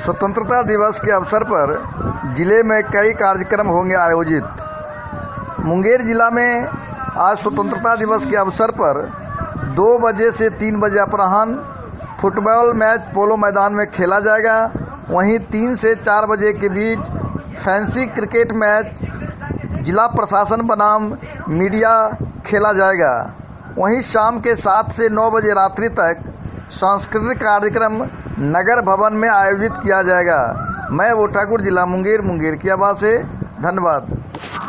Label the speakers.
Speaker 1: स्वतंत्रता दिवस के अवसर पर जिले में कई कार्यक्रम होंगे आयोजित। मुंगेर जिला में आज स्वतंत्रता दिवस के अवसर पर 2 बजे से 3 बजे अपराह्न फुटबॉल मैच पोलो मैदान में खेला जाएगा। वहीं 3 से 4 बजे के बीच फैंसी क्रिकेट मैच जिला प्रशासन बनाम मीडिया खेला जाएगा। वहीं शाम के 7 से 9 बजे रात्रि तक सांस्कृतिक कार्यक्रम नगर भवन में आयोजित किया जाएगा। मैं वो ठाकुर, जिला मुंगेर की आवाज़ से, धन्यवाद।